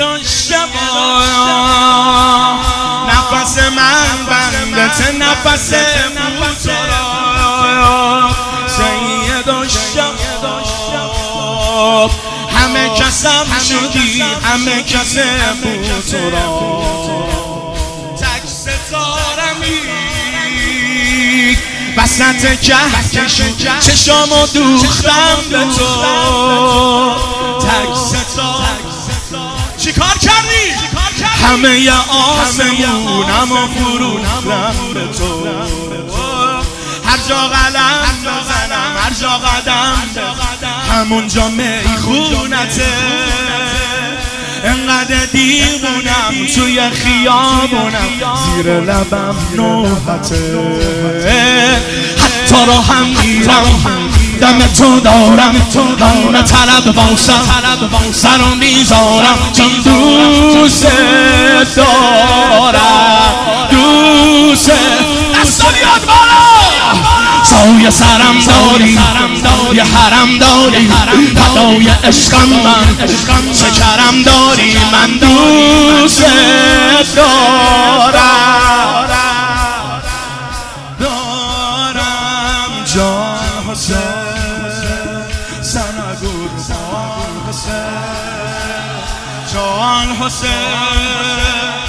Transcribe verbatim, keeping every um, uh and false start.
و شبا نفس من بندت نفس بود تو را سید و شبا همه کسم شدی همه کس بود تو را تک ستارمی وسط کهکشون چشامو دوختم به تو تک ستاره چی کار کردی؟ همه آسمونمو فروختم به تو هر جا قلم بزنم هر جا قدم همونجا میخونته انقدر دیوونم توی خیابونم زیر لبم نوحته حتی رو هم میرم دم تو دارم همه طلب باسم سرم میذارم چون دوست دارم دوست دستا بیاد بالا سایه سرم داری یه حرم داری فدای عشقم من چه کرم داری من دوست دارم دارم جان حسین سنگور جان حسین جان حسین